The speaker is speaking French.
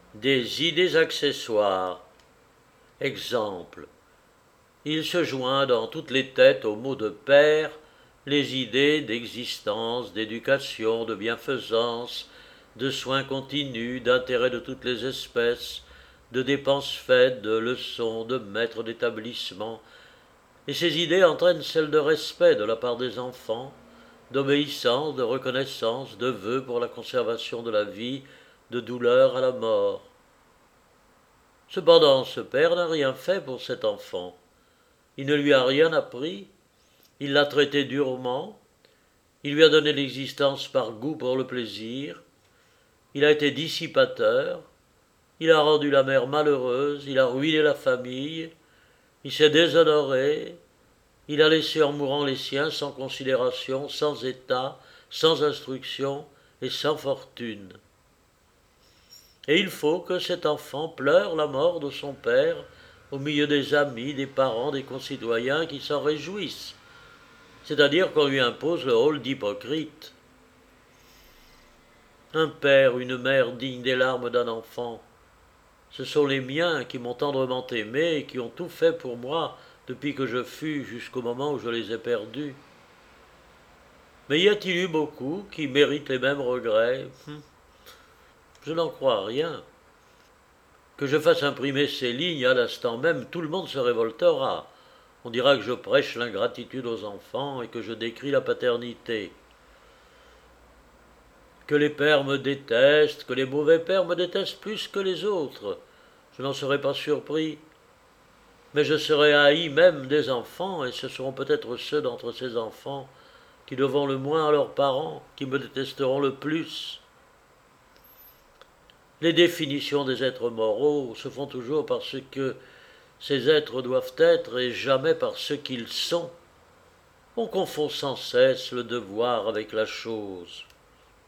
Des idées accessoires. Exemple. Il se joint dans toutes les têtes au mot de père les idées d'existence, d'éducation, de bienfaisance, de soins continus, d'intérêt de toutes les espèces, de dépenses faites, de leçons, de maîtres d'établissement, et ces idées entraînent celles de respect de la part des enfants, d'obéissance, de reconnaissance, de vœux pour la conservation de la vie, de douleur à la mort. Cependant, ce père n'a rien fait pour cet enfant. Il ne lui a rien appris, il l'a traité durement, il lui a donné l'existence par goût pour le plaisir, il a été dissipateur, il a rendu la mère malheureuse, il a ruiné la famille, il s'est déshonoré, il a laissé en mourant les siens sans considération, sans état, sans instruction et sans fortune. Et il faut que cet enfant pleure la mort de son père au milieu des amis, des parents, des concitoyens qui s'en réjouissent. C'est-à-dire qu'on lui impose le rôle d'hypocrite. Un père, une mère digne des larmes d'un enfant, ce sont les miens qui m'ont tendrement aimé et qui ont tout fait pour moi depuis que je fus jusqu'au moment où je les ai perdus. Mais y a-t-il eu beaucoup qui méritent les mêmes regrets? Je n'en crois rien. Que je fasse imprimer ces lignes à l'instant même, tout le monde se révoltera. On dira que je prêche l'ingratitude aux enfants et que je décris la paternité. Que les pères me détestent, que les mauvais pères me détestent plus que les autres. Je n'en serais pas surpris. Mais je serai haï même des enfants, et ce seront peut-être ceux d'entre ces enfants qui devront le moins à leurs parents, qui me détesteront le plus. Les définitions des êtres moraux se font toujours par ce que ces êtres doivent être et jamais par ce qu'ils sont. On confond sans cesse le devoir avec la chose.